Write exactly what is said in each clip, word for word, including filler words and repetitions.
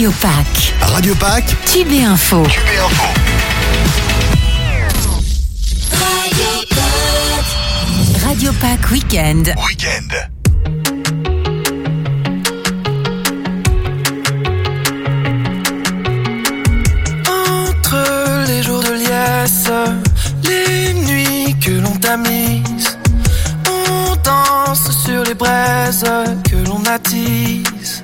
Radio Pack. Radio Pack. Tube et Info. Tube et Info. Radio Pack Weekend. Weekend. Entre les jours de liesse, les nuits que l'on tamise, on danse sur les braises que l'on attise.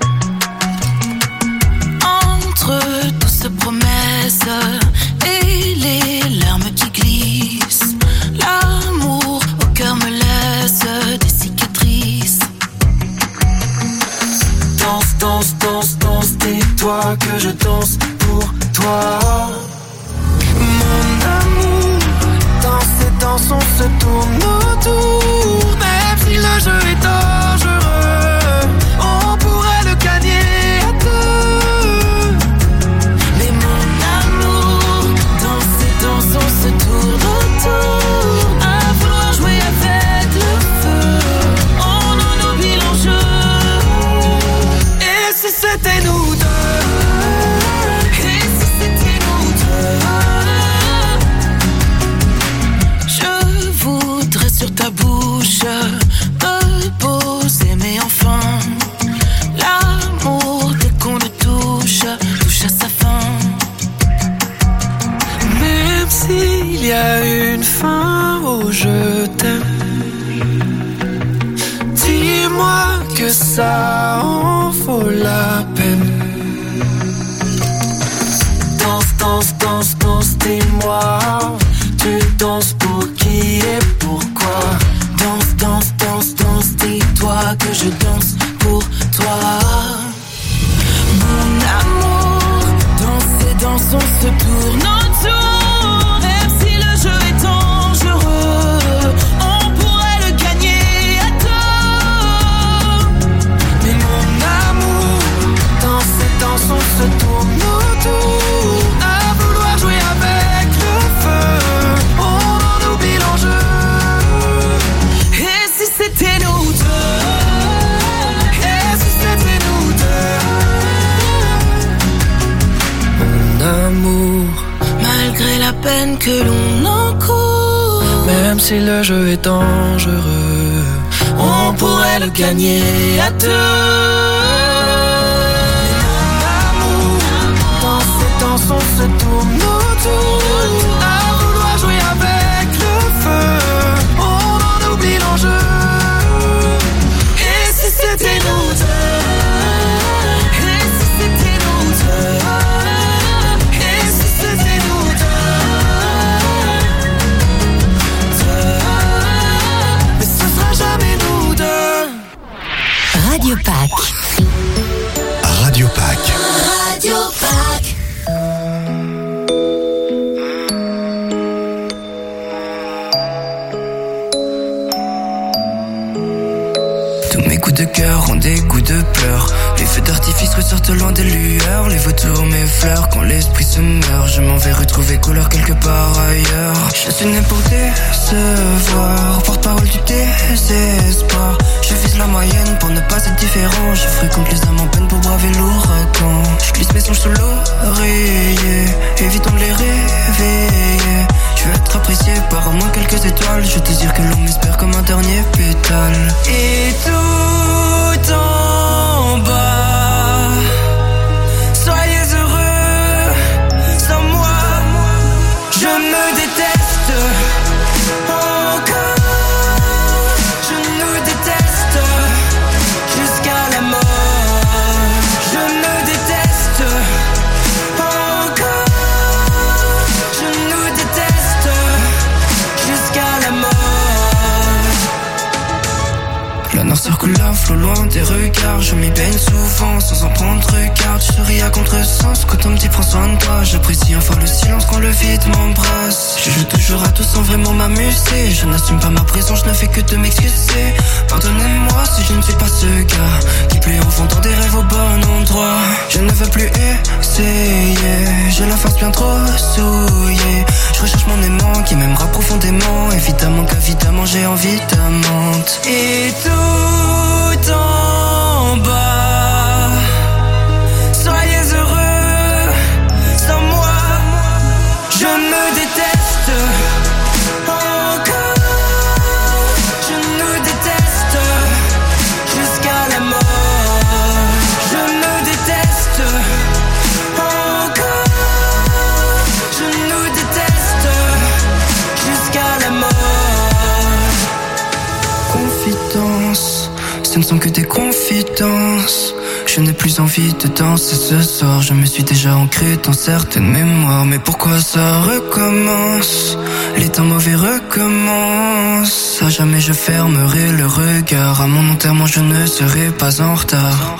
Entre toutes ces promesses et les larmes qui glissent, l'amour au cœur me laisse des cicatrices. Danse, danse, danse, danse, dis-toi que je danse pour toi. Mon amour, dans ces danses on se tourne autour. Même si le jeu est dangereux, on pourrait le gagner à deux. Mais mon amour, dans ces danses on se tourne autour. À vouloir jouer avec le feu, on en oublie l'enjeu. Et si c'était nous deux? Sur ta bouche, me poser, mais enfin, l'amour, dès qu'on le touche, touche à sa fin. Même s'il y a une fin au je t'aime, dis-moi que ça en vaut la peine. Danse, danse, danse, danse, dis-moi, tu danses pour qui et pourquoi? Danse, danse, danse, danse, dis-toi que je danse pour toi. Mon amour, dans ces danses on se tourne autour. Même si le jeu est dangereux, on pourrait le gagner à deux. Mais mon amour, dans ces danses on se tourne autour. À vouloir jouer avec le feu, c'était nous deux, et si c'était nous deux. Mon amour, malgré la peine que l'on encourt, même si le jeu est dangereux, on pourrait le gagner à deux. Mon amour, dans ces danses on se tourne autour. À vouloir jouer avec le feu, on en oublie l'enjeu. C'était nous deux, et si c'était nous deux, et si c'était nous deux, deux, mais ce sera jamais nous deux. Radio Pack. Radio Pack. Radio Pack. De cœur ont des coups de pleurs. Les feux d'artifice ressortent loin des lueurs. Les vautours m'effleurent quand l'esprit se meurt. Je m'en vais retrouver couleur quelque part ailleurs. Je suis né pour décevoir, porte-parole du désespoir. Je vise la moyenne pour ne pas être différent. Je fréquente les âmes en peine pour braver l'ouragan. Je glisse mes songes sous l'oreiller, évitons de les réveiller. Je veux être apprécié par au moins quelques étoiles. Je désire que l'on m'espère comme un dernier pétale. Et tout en bas, soyez heureux sans moi. Je me déteste encore. Je nous déteste jusqu'à la mort. Je me déteste encore. Je nous déteste jusqu'à la mort. La noirceur coule à flot loin des regards. Je m'y baigne souvent sans en prendre garde. Je souris à contresens quand on me dit prends soin de toi. J'apprécie enfin le silence quand le vide m'embrasse. Je joue toujours à tout sans vraiment m'amuser. Je n'assume pas ma présence, je ne fais que de m'excuser. Pardonnez-moi si je ne suis pas ce gars qui plaît en vendant des rêves au bon endroit. Je ne veux plus essayer, j'ai la face bien trop souillée. Je recherche mon aimant qui m'aimera profondément. Évidemment qu'évidemment j'ai envie d'amante. Et tout en bas, soyez heureux. ne sont que des confidences. Je n'ai plus envie de danser ce soir. Je me suis déjà ancré dans certaines mémoires. Mais pourquoi ça recommence? Les temps mauvais recommencent. À jamais je fermerai le regard. À mon enterrement je ne serai pas en retard.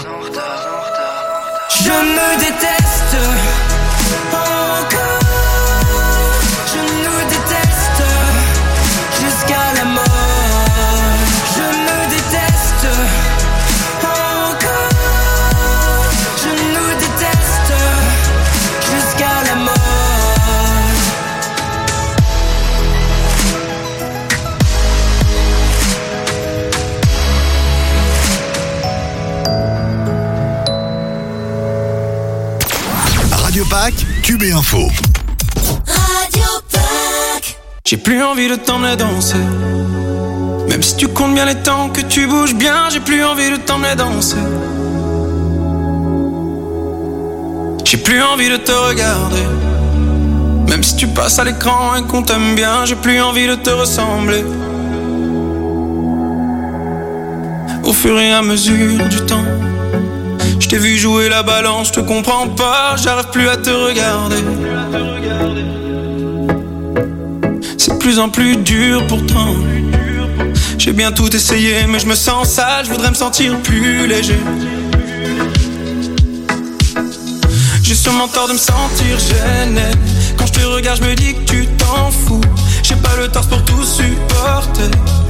Je me déteste encore. Je nous déteste jusqu'à la mort. Je me déteste encore. Je nous déteste jusqu'à la mort. Radio Pâques, Cube et Info. Radio Pâques. J'ai plus envie de t'emmener danser. Même si tu comptes bien les temps que tu bouges bien, j'ai plus envie de t'emmener danser. J'ai plus envie de te regarder. Même si tu passes à l'écran et qu'on t'aime bien, j'ai plus envie de te ressembler. Au fur et à mesure du temps, je t'ai vu jouer la balance, je te comprends pas, j'arrive plus à te regarder. C'est de plus en plus dur pourtant. J'ai bien tout essayé mais je me sens sale, je voudrais me sentir plus léger. J'ai sûrement tort de me sentir gêné. Quand je te regarde je me dis que tu t'en fous. J'ai pas le torse pour tout supporter.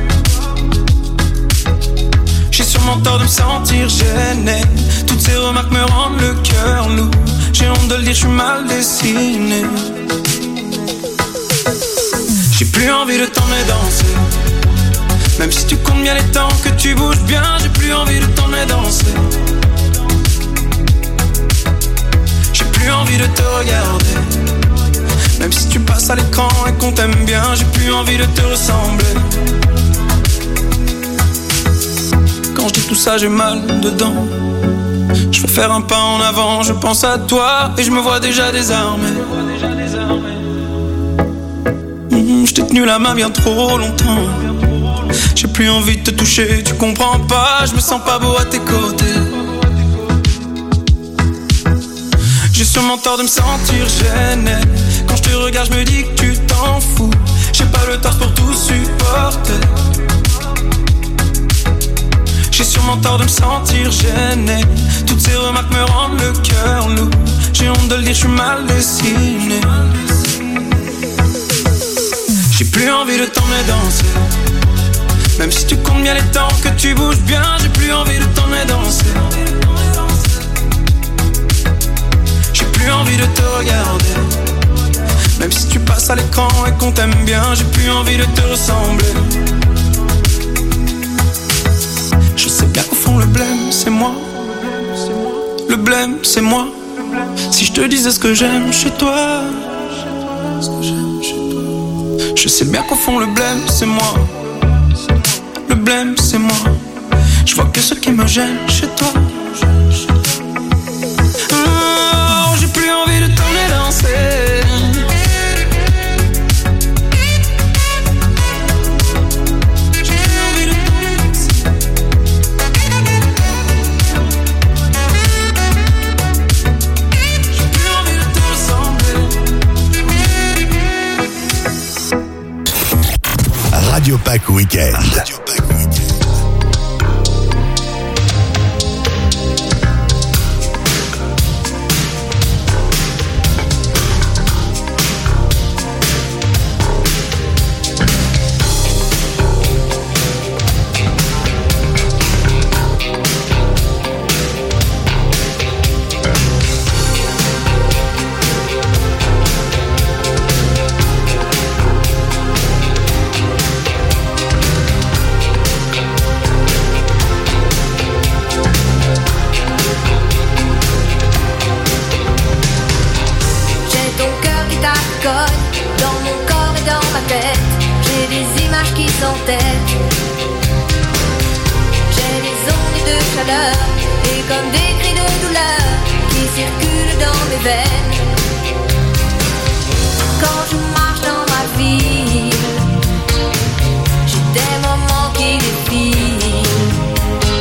J'ai sûrement tort de me sentir gêné. Toutes ces remarques me rendent le cœur lourd. J'ai honte de le dire, je suis mal dessiné. J'ai plus envie de t'emmener danser. Même si tu comptes bien les temps que tu bouges bien, j'ai plus envie de t'emmener danser. J'ai plus envie de te regarder. Même si tu passes à l'écran et qu'on t'aime bien, j'ai plus envie de te ressembler. Quand je dis tout ça, j'ai mal dedans. Je veux faire un pas en avant, je pense à toi et je me vois déjà désarmé. Mmh, je t'ai tenu la main bien trop longtemps. J'ai plus envie de te toucher, tu comprends pas, je me sens pas beau à tes côtés. J'ai sûrement tort de me sentir gêné. Quand je te regarde, je me dis que tu t'en fous. J'ai pas le torse pour tout supporter. J'ai sûrement tort de me sentir gêné. Toutes ces remarques me rendent le cœur lourd. J'ai honte de le dire, je suis mal dessiné. J'ai plus envie de t'emmener danser. Même si tu comptes bien les temps que tu bouges bien, j'ai plus envie de t'emmener danser. J'ai plus envie de te regarder. Même si tu passes à l'écran et qu'on t'aime bien, j'ai plus envie de te ressembler. Je sais bien qu'au fond le blême c'est moi. Le blême c'est moi. Si je te disais ce que j'aime chez toi. Je sais bien qu'au fond le blême c'est moi. Le blême c'est moi. Je vois que ce qui me gêne chez toi. Oh, j'ai plus envie de t'emmener danser. Radio Pâques Week-end. Radio Pâques Week-end. Et comme des cris de douleur qui circulent dans mes veines. Quand je marche dans ma ville, j'ai des moments qui défilent.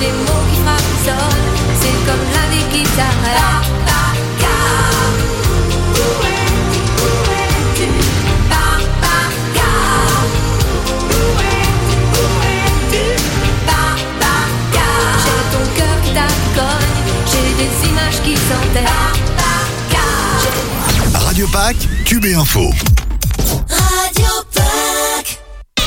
les mots qui frissonnent. C'est comme la vie qui s'arrête. Papa, où es-tu, où es-tu? Papa, où es-tu, où es-tu? Papa, j'ai ton cœur qui t'accogne, j'ai des images qui s'enterrent. Radio Pack, Cube et Info. Radio Pack.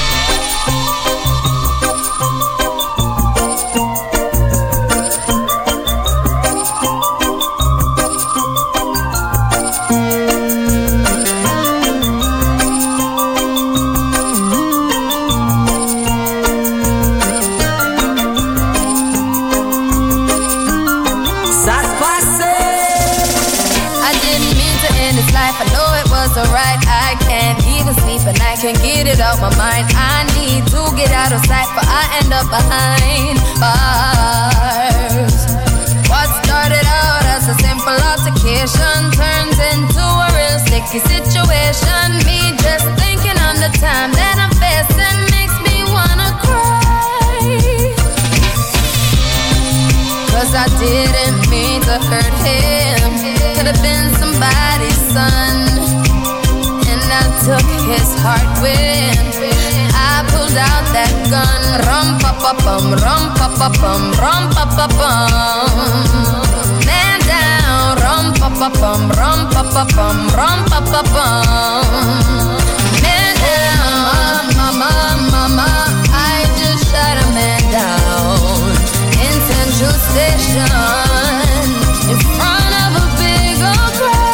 Can't get it out my mind. I need to get out of sight, but I end up behind bars. What started out as a simple altercation turns into a real sticky situation. Me just thinking on the time that I'm facing makes me wanna cry. Cause I didn't mean to hurt him. Could've been somebody's son. I took his heart when I pulled out that gun. Rum pa pa bum, rum pa pa bum, rum pa pa bum. Man down, rum pa pa bum, rum pa pa bum, rum pa pa bum. Man down, mama, mama, I just shot a man down in Central Station in front of a big old crowd.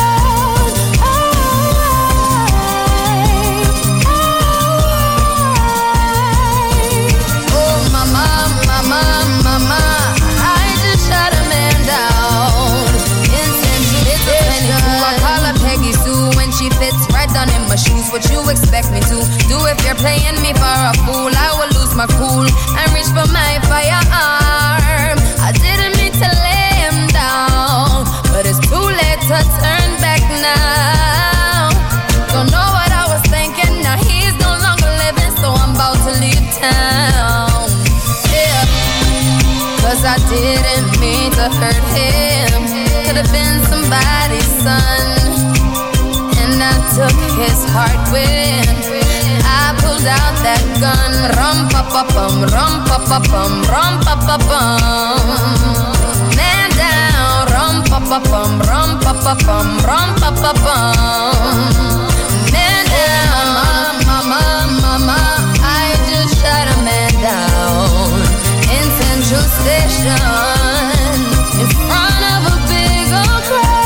Fits right down in my shoes. What you expect me to do if you're playing me for a fool? I will lose my cool and reach for my firearm. I didn't mean to lay him down, but it's too late to turn back now. Don't know what I was thinking. Now he's no longer living, so I'm about to leave town. Yeah, cause I didn't mean to hurt him. Could've been somebody's son. I took his heart when I pulled out that gun. Rum pa pa bum, rum pa pa bum, rum pa pa bum. Man down, rum pa pa bum, rum pa pa bum, rum pa pa bum. Man down, mama, mama, I just shot a man down in Central Station in front of a big old crowd.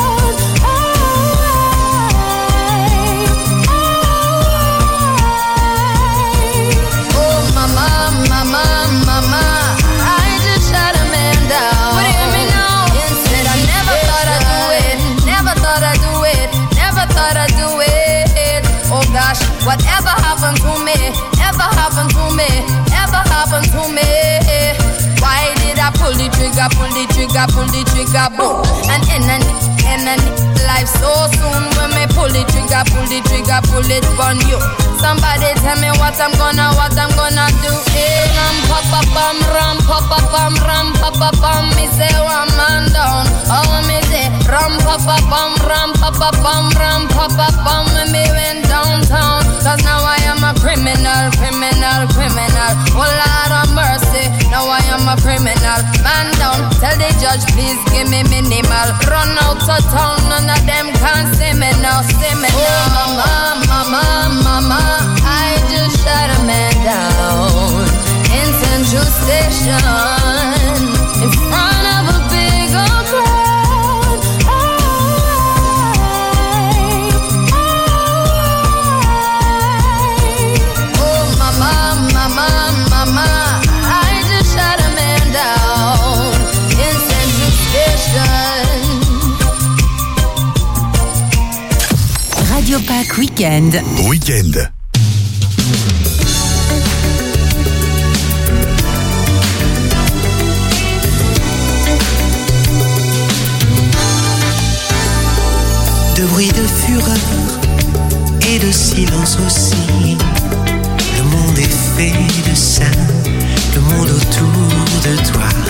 Whatever happened to me, ever happened to me, ever happened to me. Why did I pull the trigger, pull the trigger, pull the trigger, boom? And in a, in a life so soon when me pull the trigger, pull the trigger, pull it on you. Somebody tell me what I'm gonna, what I'm gonna do. Hey, ram pa pa bum, ram pa pa bum, ram pa pa bum. Me say one man down, oh me say ram pa pa bum, ram pa pa bum, ram pa pa bum. When me went downtown, cause now I am a criminal, criminal, criminal. Oh Lord of mercy, now I am a criminal. Man down, tell the judge please give me minimal. Run out of town, none of them can see me now, see me now. Oh mama, mama, mama, I just shot a man down in Central Station in front of a big old crowd. Oh mama, mama, mama, I just shot a man down in Central Station. Radio Pack Weekend. Weekend. De bruit, de fureur et de silence aussi. Le monde est fait de ça, le monde autour de toi.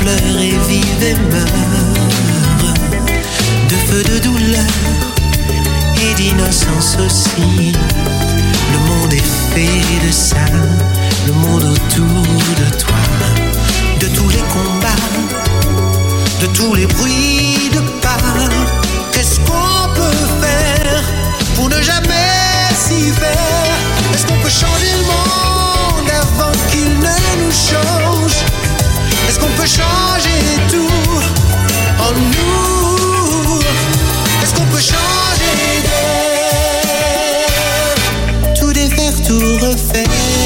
pleure et vive et meurt, de feu, de douleur et d'innocence aussi. Le monde est fait de ça, le monde autour de toi, de tous les combats, de tous les bruits de pas. Qu'est-ce qu'on peut faire pour ne jamais s'y faire? Est-ce qu'on peut changer le monde avant qu'il ne nous change? Est-ce qu'on peut changer tout en nous? Est-ce qu'on peut changer d'air? Tout défaire, tout refaire.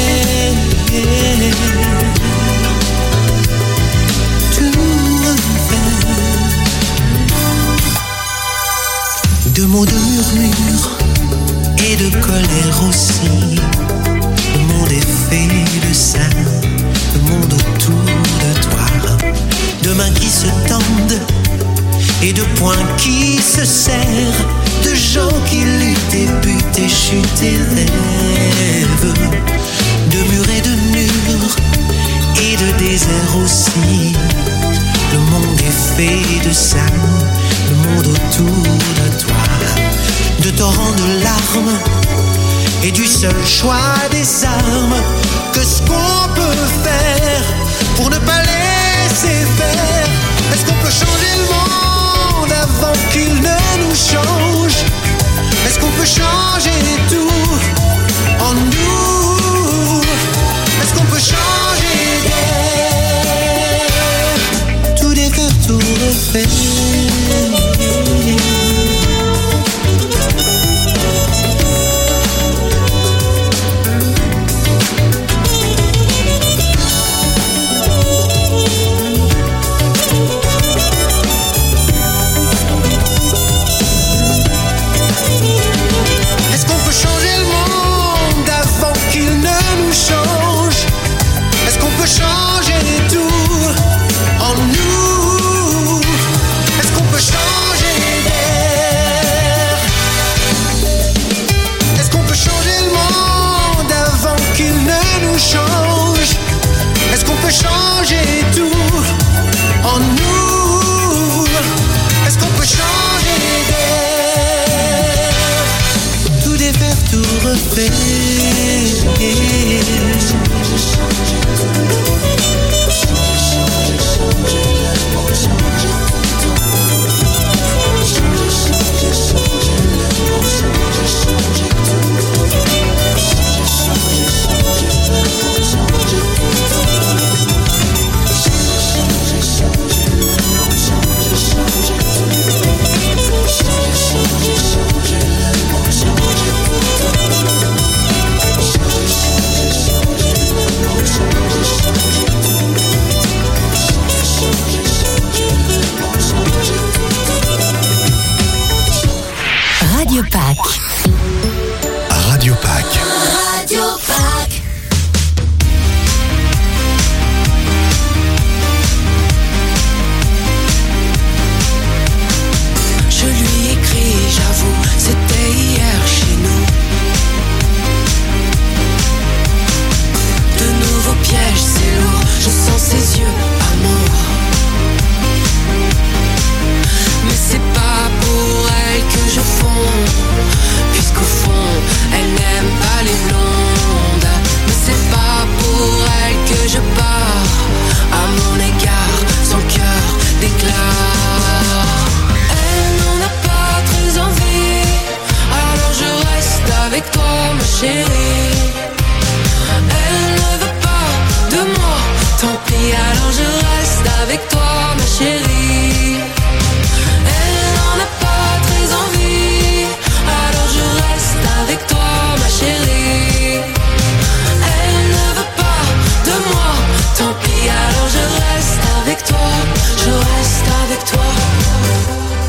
De mots, de murmures et de colère aussi. Le monde est fait de ça, le monde autour de toi. De mains qui se tendent et de poings qui se serrent, de gens qui luttent et butent et chutent et rêvent. De murs et de murs et de déserts aussi. Le monde est fait de ça, le monde autour de toi. De torrents de larmes et du seul choix des armes. Qu'est-ce qu'on peut faire pour ne pas laisser faire? Est-ce qu'on peut changer le monde avant qu'il ne nous change? Est-ce qu'on peut changer tout en nous? Est-ce qu'on peut changer d'air? Tout défaire, tout refaire.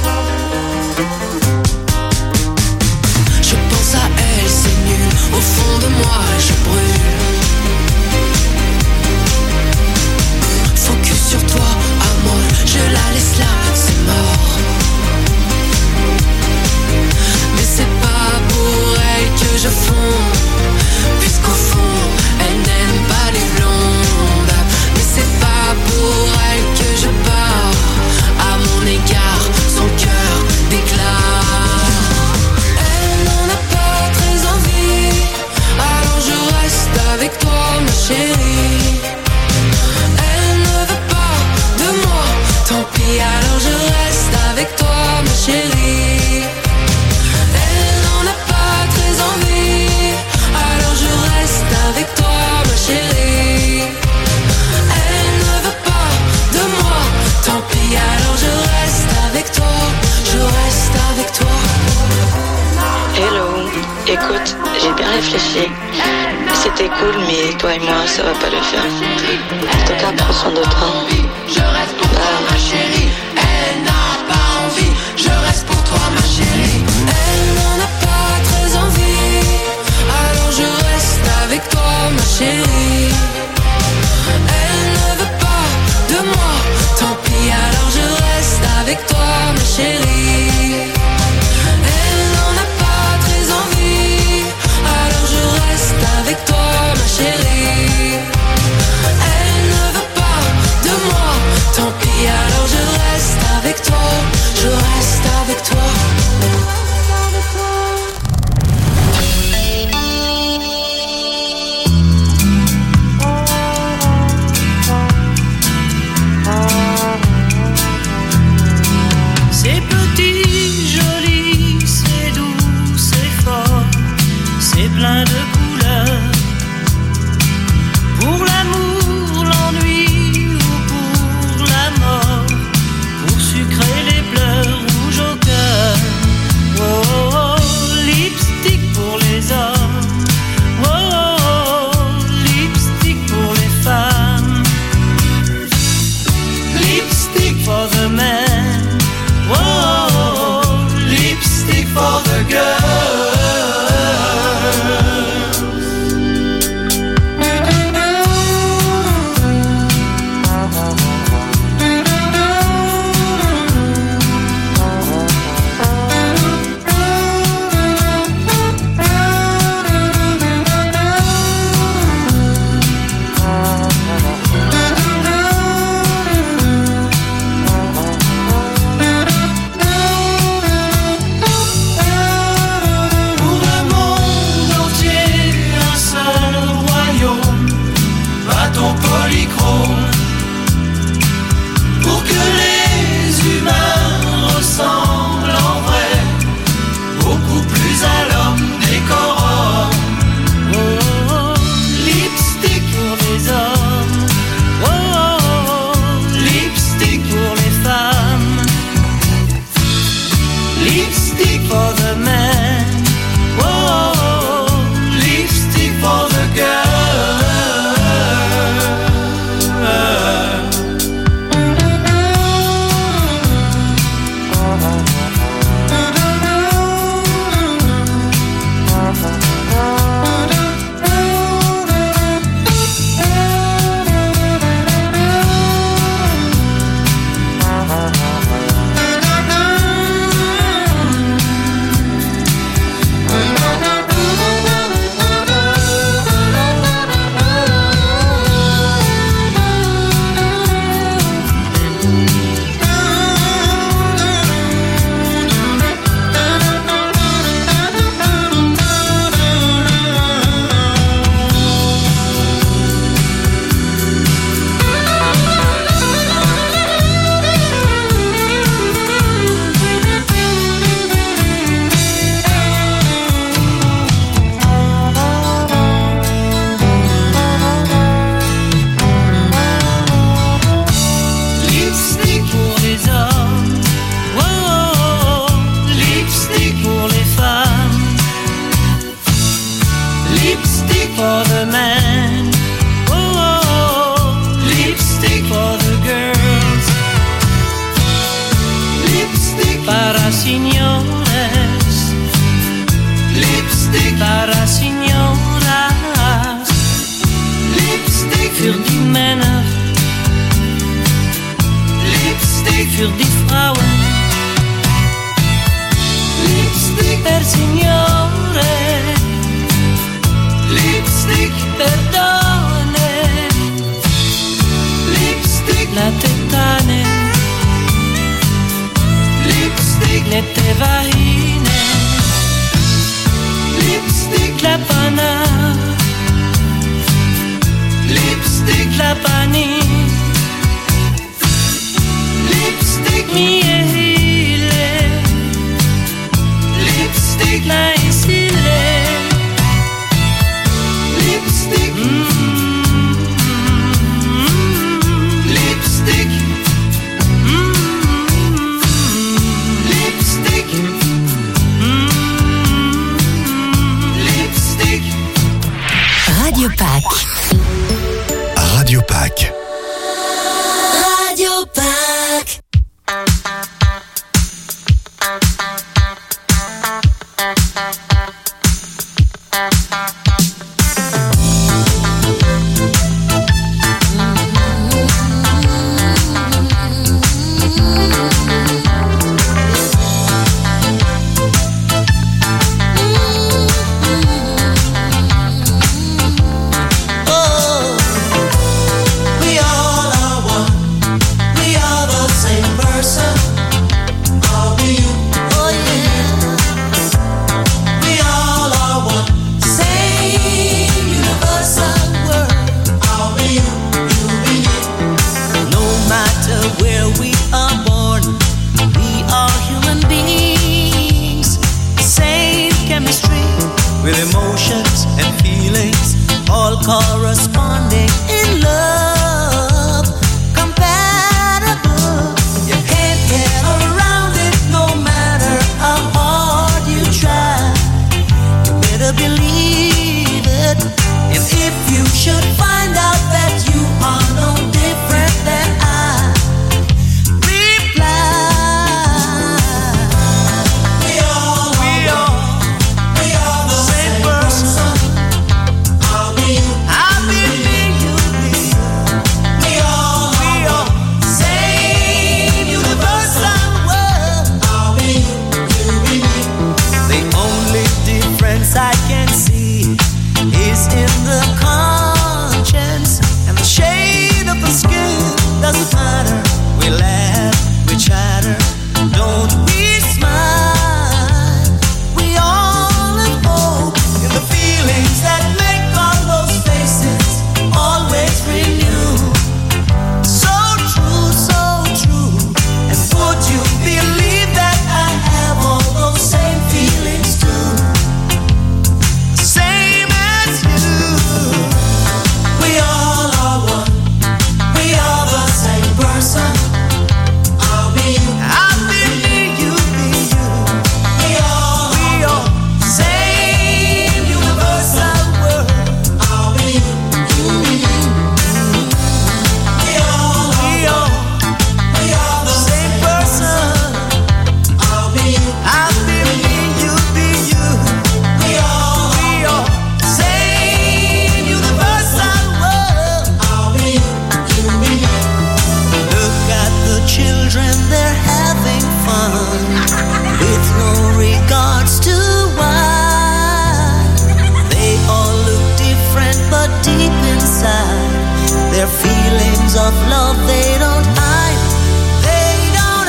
Au fond Écoute, j'ai bien réfléchi. C'était cool, mais toi et moi, ça va pas le faire. En tout cas, prends soin de toi. Je reste pour toi, ma chérie. Elle n'a pas envie. Je reste pour toi, ma chérie. Elle n'en a pas très envie. Alors je reste avec toi, ma chérie. Elle ne veut pas de moi. Tant pis, alors je reste avec toi, ma chérie. Elle n'en a pas très envie. Alors je reste avec toi, ma chérie. Elle ne veut pas de moi. Tant pis, alors je reste avec toi. Je reste avec toi. C'est petit, joli, c'est doux, c'est fort, c'est plein de couleurs. Pour l'amour, l'ennui ou pour la mort, pour sucrer les pleurs rouges au cœur. Oh, oh, oh, lipstick pour les hommes. Oh, oh, oh, lipstick pour les femmes. Lipstick for the men. Oh, oh, oh, lipstick for the girls. Pour le monde entier, un seul royaume, bâton polychrome. Pour que les humains ressemblent en vrai beaucoup plus à l'homme décorum. Oh, oh, oh, lipstick pour les hommes. Oh, oh, oh, lipstick pour les femmes. Lipstick for the men. Oh, oh, oh, lipstick for the girl. Lipstick pour les hommes. Oh, oh, oh, lipstick pour les femmes. Lipstick for the men. Oh, oh, oh, lipstick for the girls. Lipstick para señores. Lipstick para señoras. Lipstick für die Männer. Lipstick für die Frauen. Lipstick per signore. Lipstick per donne. Lipstick la tetane. Lipstick le te vahine. Lipstick la pana. Lipstick la pani. Lipstick miehile. Lipstick la isile. Lipstick. Mm-hmm. Lipstick. Mm-hmm. Lipstick. Mm-hmm. Pack. Radio Pack. Radio Pack. Corresponding in love, compatible. You can't get around it no matter how hard you try. You better believe it. And if you should find out that you are no different than I, reply. We all, we all, we are the same person. I'll be you. I can see is in the conscience, and the shade of the skin doesn't matter. We laugh, we chatter, don't we smile? We all have hope in the feelings that make all those faces always renew. So true, so true. And would you believe that I have all those same feelings too? We all are one. We are the same person. I'll be you. I'll be me. You be you. We all, we all same universal world. I'll be you. You be you. We all, we all, we are the same person. I'll be you. I'll be me. You be you. We all, we all same universal. Look at the children, they're having fun with no regards to why. They all look different, but deep inside, their feelings of love they don't hide. They don't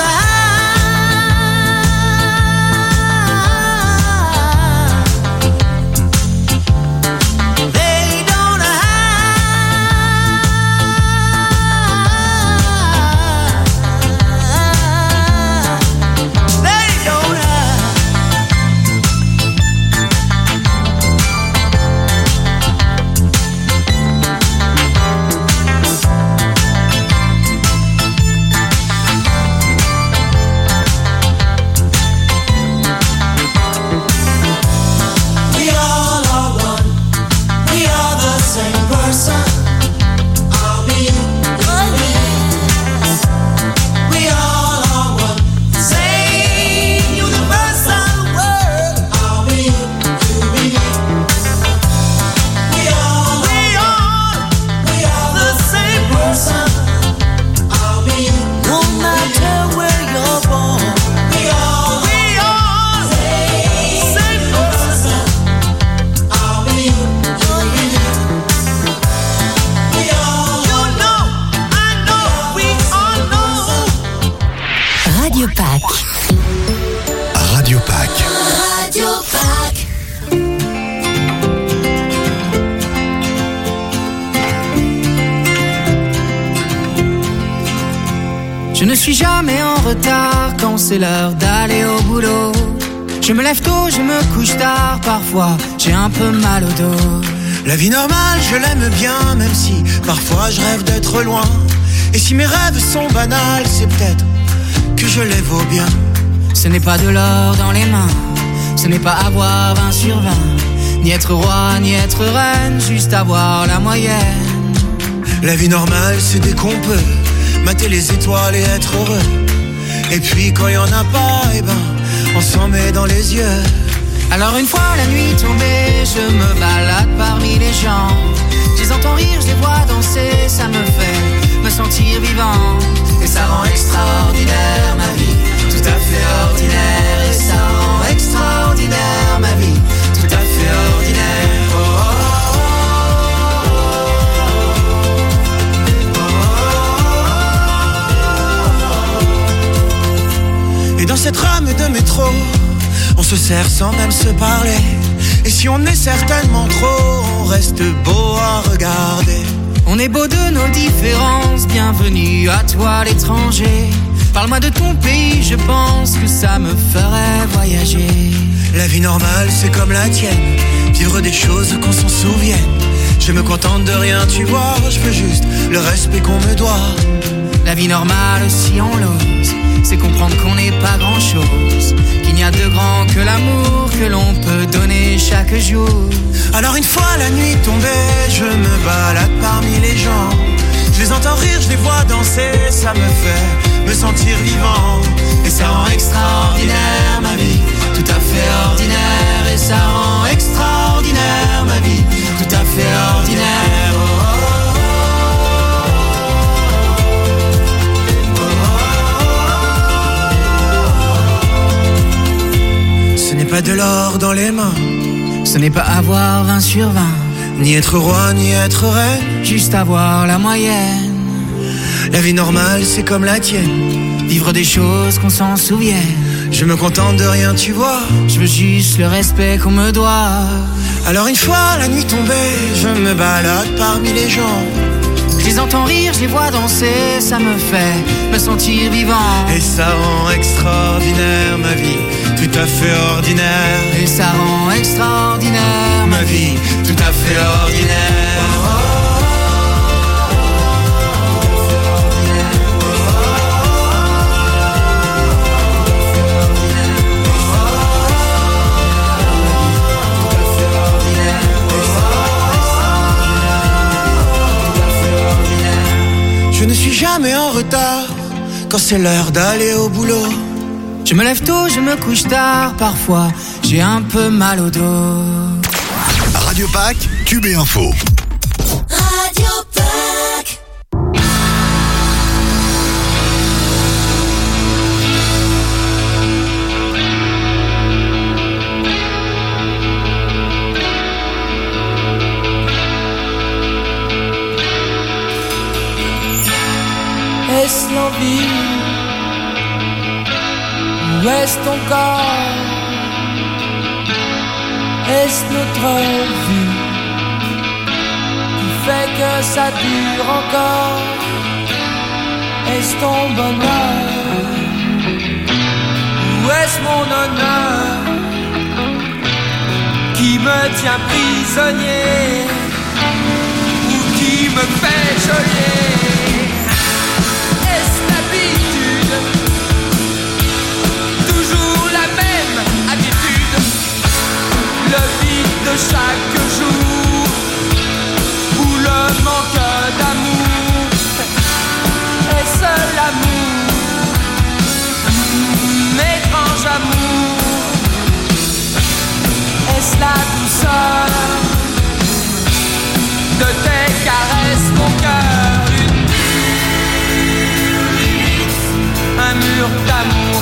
hide. They don't Je ne suis jamais en retard quand c'est l'heure d'aller au boulot. Je me lève tôt, je me couche tard, parfois j'ai un peu mal au dos. La vie normale, je l'aime bien, même si parfois je rêve d'être loin. Et si mes rêves sont banals, c'est peut-être que je les vaux bien. Ce n'est pas de l'or dans les mains, ce n'est pas avoir vingt sur vingt, Ni être roi, ni être reine, juste avoir la moyenne. La vie normale, c'est dès qu'on peut mater les étoiles et être heureux. Et puis quand y en a pas, eh ben, on s'en met dans les yeux. Alors une fois la nuit tombée, je me balade parmi les gens. Je les entends rire, je les vois danser, ça me fait me sentir vivant. Et ça rend extraordinaire ma vie, tout à fait ordinaire. Et ça rend extraordinaire ma vie, tout à fait ordinaire. Oh, oh, oh. Et dans cette rame de métro, on se serre sans même se parler. Et si on est certainement trop, on reste beau à regarder. On est beau de nos différences, bienvenue à toi l'étranger. Parle-moi de ton pays, je pense que ça me ferait voyager. La vie normale, c'est comme la tienne, vivre des choses qu'on s'en souvienne. Je me contente de rien, tu vois, je veux juste le respect qu'on me doit. La vie normale, si on l'ose, c'est comprendre qu'on n'est pas grand-chose, qu'il n'y a de grand que l'amour que l'on peut donner chaque jour. Alors une fois la nuit tombée, je me balade parmi les gens. Je les entends rire, je les vois danser, ça me fait me sentir vivant. Et ça rend extraordinaire ma vie, tout à fait ordinaire. Et ça rend extraordinaire ma vie, tout à fait ordinaire. Oh, oh, oh. Ce n'est pas de l'or dans les mains, ce n'est pas avoir vingt sur vingt, ni être roi, ni être reine, juste avoir la moyenne. La vie normale, c'est comme la tienne, vivre des choses qu'on s'en souvienne. Je me contente de rien, tu vois, je veux juste le respect qu'on me doit. Alors une fois la nuit tombée, je me balade parmi les gens. Je les entends rire, je les vois danser, ça me fait me sentir vivant. Et ça rend extraordinaire ma vie, tout à fait ordinaire. Et ça rend extraordinaire ma vie, tout à fait ordinaire. Oh, oh, oh. Je ne suis jamais en retard quand c'est l'heure d'aller au boulot. Je me lève tôt, je me couche tard, parfois j'ai un peu mal au dos. Radio Pack, Tube et Info. Radio Pack. Est-ce l'envie ou est-ce ton corps? Est-ce notre vue qui fait que ça dure encore? Est-ce ton bonheur ou est-ce mon honneur qui me tient prisonnier ou qui me fait geôlier? Le vide de chaque jour ou le manque d'amour. Est-ce l'amour, étrange amour? Est-ce la douceur de tes caresses, mon cœur? Une mur limite, un mur d'amour.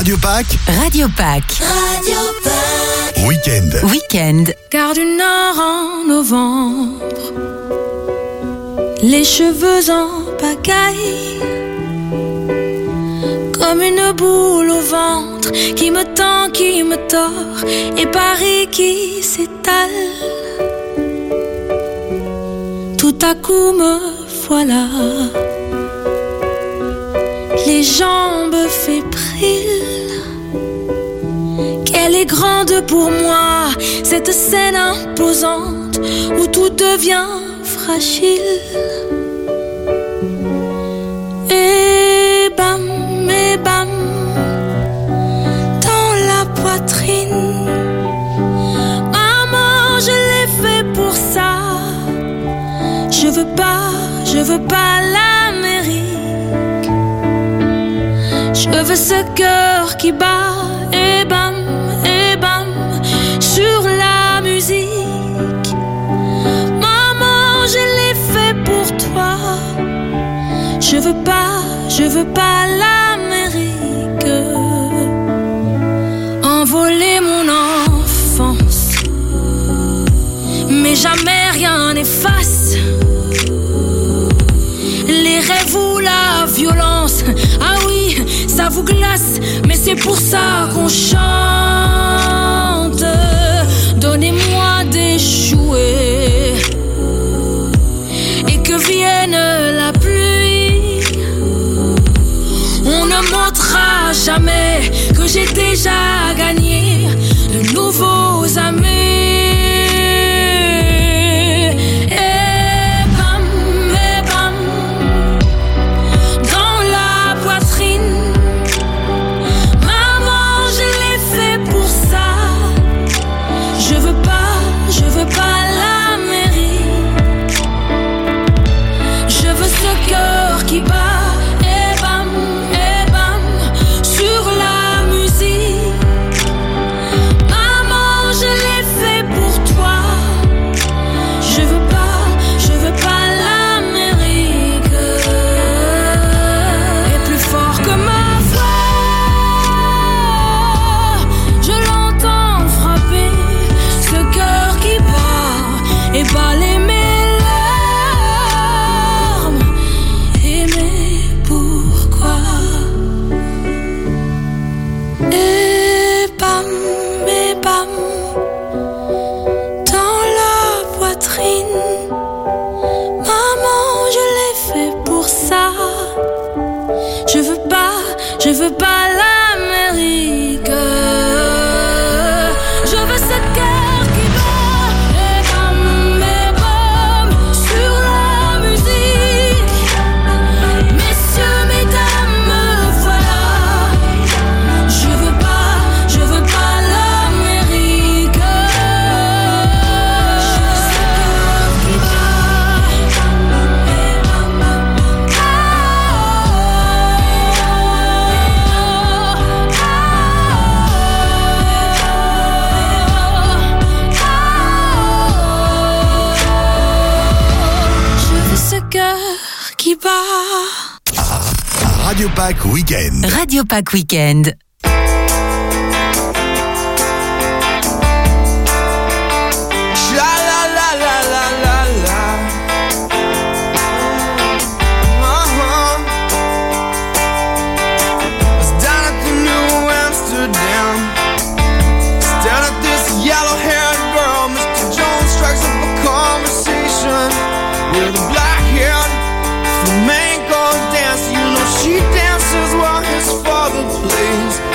Radio Pack. Radio Pack. Radio Pack. Week-end. Week-end. Gare du Nord en novembre, les cheveux en pagaille, comme une boule au ventre qui me tend, qui me tord, et Paris qui s'étale. Tout à coup me voilà, les jambes fébriles. Qu'elle est grande pour moi, cette scène imposante où tout devient fragile. Et bam, et bam, dans la poitrine. Maman, je l'ai fait pour ça. Je veux pas, je veux pas l'Amérique. Je veux ce cœur qui bat. Et bam, et bam, sur la musique. Maman, je l'ai fait pour toi. Je veux pas, je veux pas l'Amérique. Envoler mon enfance, mais jamais rien n'efface les rêves ou la violence. Ah oui, ça vous glace, mais c'est pour ça qu'on chante. Donnez-moi des jouets et que vienne la pluie. On ne montrera jamais que j'ai déjà gagné de nouveaux amis. Qui bat, et bam, et bam, sur la musique. Maman, je l'ai fait pour toi. Je veux pas, je veux pas l'Amérique. Et plus fort que ma voix, je l'entends frapper ce cœur qui bat et bat les mains. Je veux pas l'Amérique. Je veux ce cœur qui bat, et bam, et bam, sur la musique. Messieurs, mesdames, me voilà. Je veux pas, je veux pas l'Amérique. Je veux ce cœur qui bat, et bam, et bam, qui bat. Radio Pack Week-end. Radio Pack Week-end. She dances while his father plays.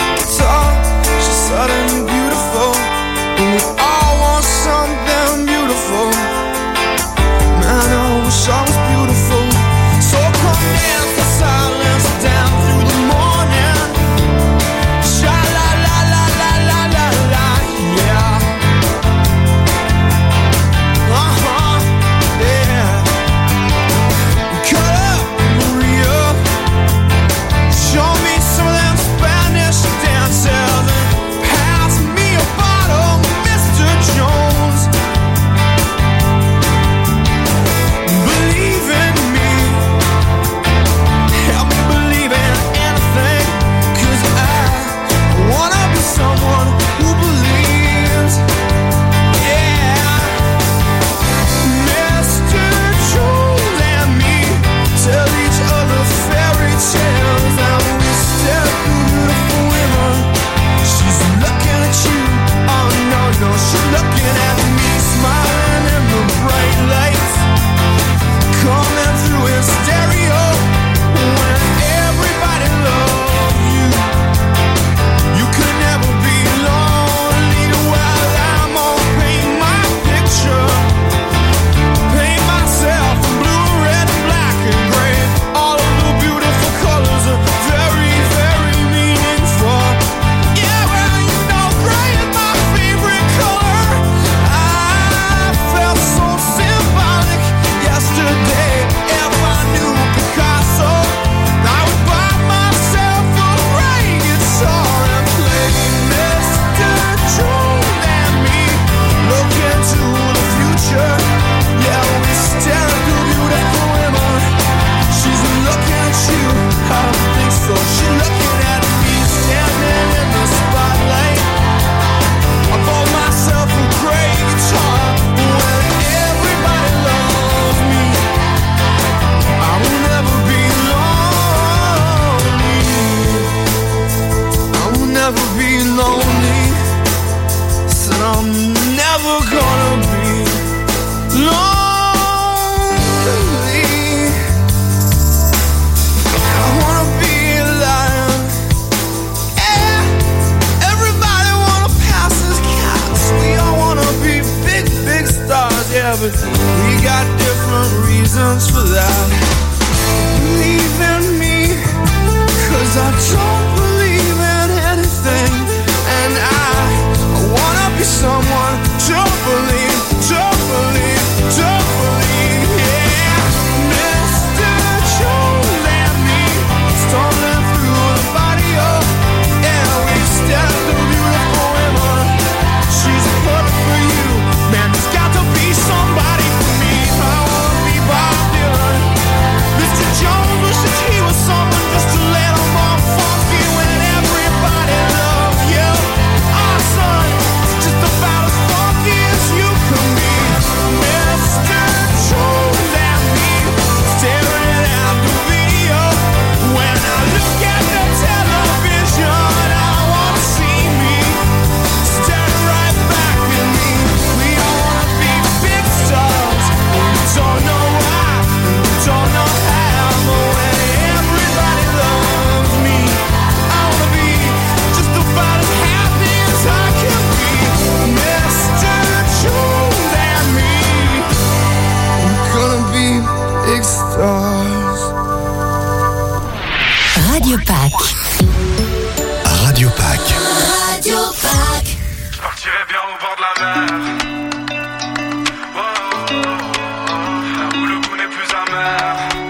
Radio Pack. Radio Pack. Radio Pack. Je partirais bien au bord de la mer. Oh, oh, oh, là où le goût n'est plus amer.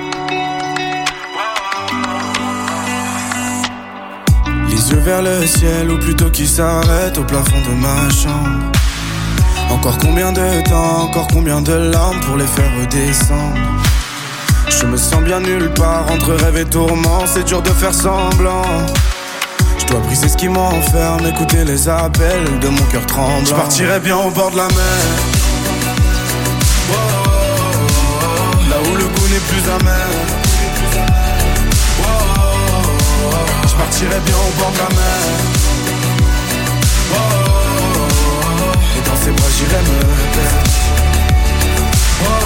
Oh, oh, oh. Les yeux vers le ciel, ou plutôt qui s'arrête au plafond de ma chambre. Encore combien de temps, encore combien de larmes pour les faire redescendre. Je me sens bien nulle part, entre rêve et tourment, c'est dur de faire semblant. Je dois briser ce qui m'enferme, écouter les appels de mon cœur tremblant. Je partirais bien au bord de la mer. Oh, oh, oh, là où le goût n'est plus amer. Oh, oh, oh, je partirais bien au bord de la mer. Oh, oh, oh, et dans ses bras j'irais me perdre. Oh, oh,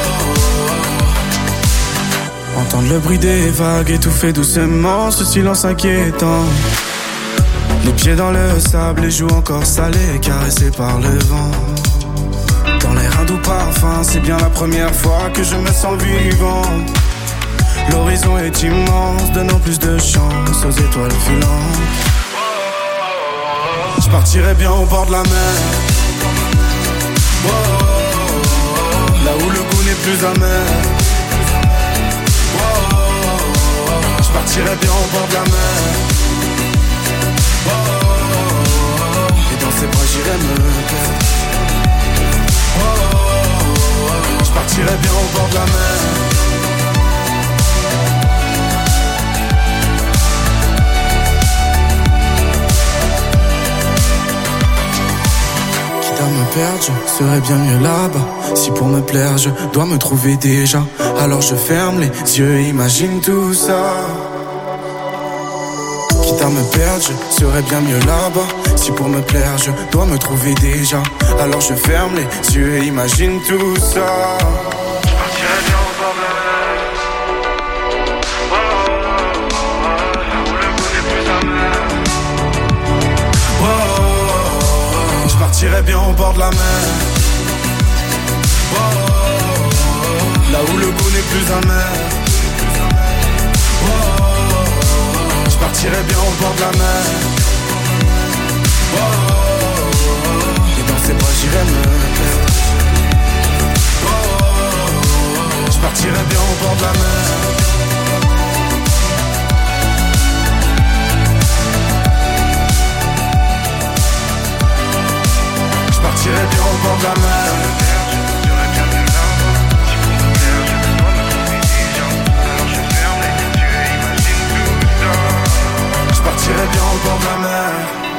oh, entendre le bruit des vagues étouffer doucement ce silence inquiétant. Les pieds dans le sable, les joues encore salées, caressées par le vent. Dans l'air un doux parfum, c'est bien la première fois que je me sens vivant. L'horizon est immense, donnant plus de chance aux étoiles filantes. Je partirais bien au bord de la mer. Oh, oh, oh, là où le goût n'est plus amer. Oh, oh, oh, je partirais bien au bord de la mer. Oh, oh, oh, et dans ses bras j'irais me perdre. Oh, oh, oh, je partirais bien au bord de la mer. Quitte à me perdre, je serais bien mieux là-bas. Si pour me plaire, je dois me trouver déjà, alors je ferme les yeux et imagine tout ça. Quitte à me perdre, je serais bien mieux là-bas. Si pour me plaire, je dois me trouver déjà, alors je ferme les yeux et imagine tout ça. Je partirais bien au bord de la mer. Oh, oh, oh, là où le goût n'est plus amer. Oh, oh, oh, je partirais bien au bord de la mer. Oh, oh, oh, là où le goût n'est plus amer. Oh, oh, je partirais bien au bord de la mer. Oh, oh, oh, et dans ses bras j'irais me perdre. Oh, oh, oh, je partirais bien au bord de la mer. Je partirais bien au bord de la mer. Je partirais bien au bord de la mer.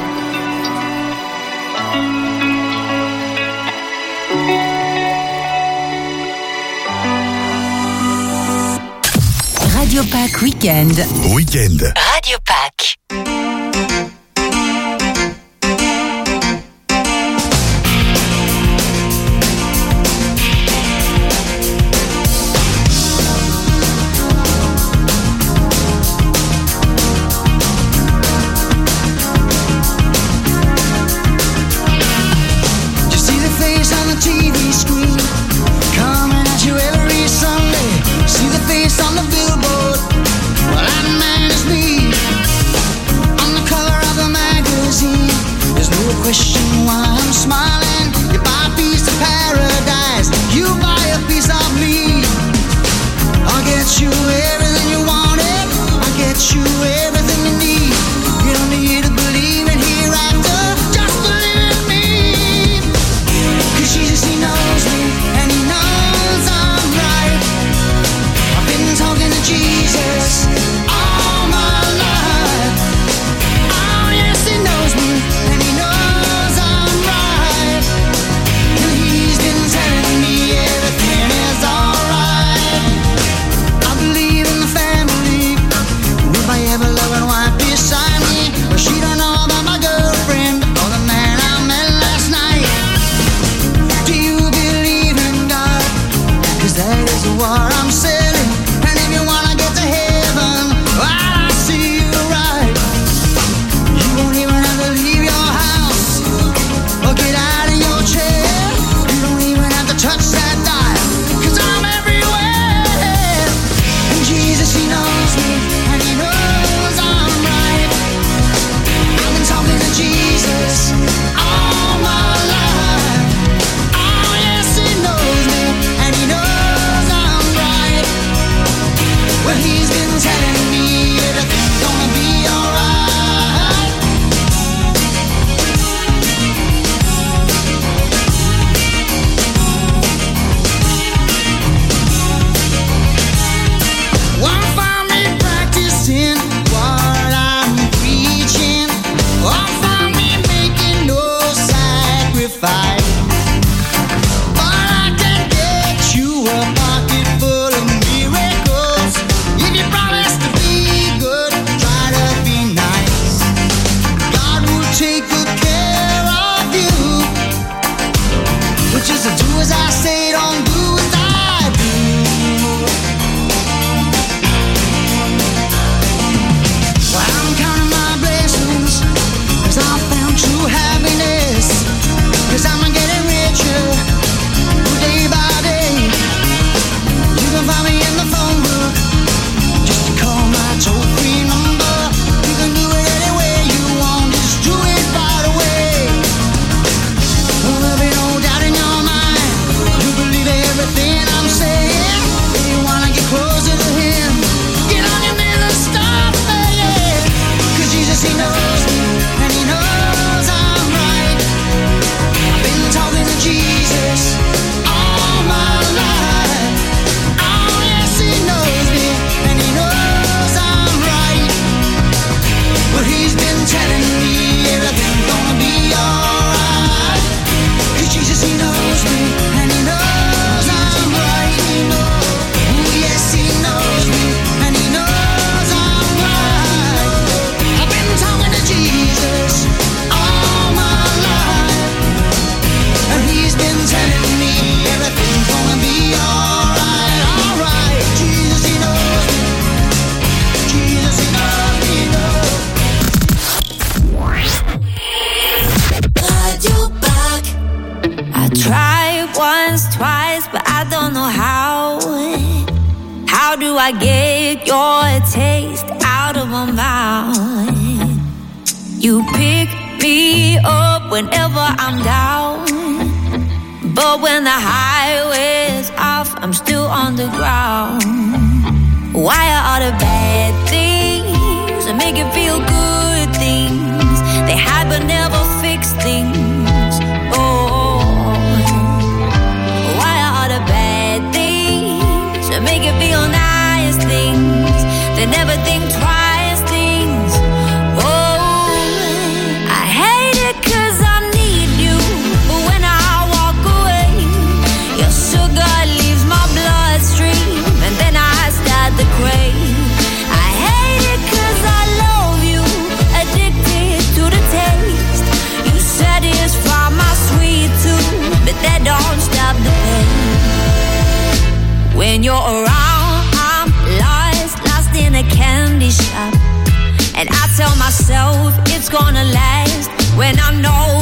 Radio Pack Weekend. Weekend. Radio Pack. On the billboard, well that man is me. I get your taste out of my mouth. You pick me up whenever I'm down, but when the highway's off, I'm still on the ground. Why are all the bad things that make you feel good things? They hide but never fix things. Oh, why are all the bad things that make you feel nice things? They never think twice things. Oh, I hate it 'cause I need you, but when I walk away, your sugar leaves my bloodstream, and then I start to crave. I hate it 'cause I love you, addicted to the taste. You satisfy my sweet tooth, but that don't stop the pain. When you're around, I'm lost, lost in a candy shop, and I tell myself it's gonna last when I know